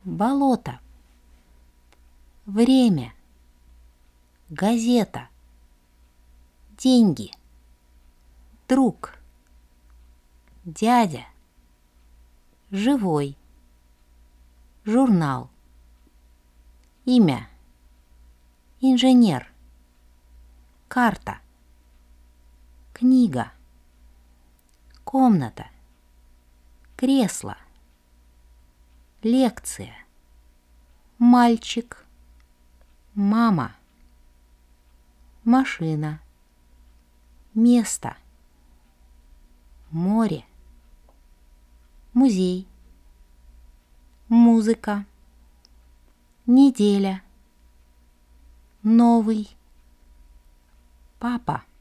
болото, время, газета, деньги, друг, дядя, живой, журнал, имя, инженер, карта, книга, комната, кресло, лекция, мальчик, мама, машина, место, море, музей, музыка, неделя, новый, папа.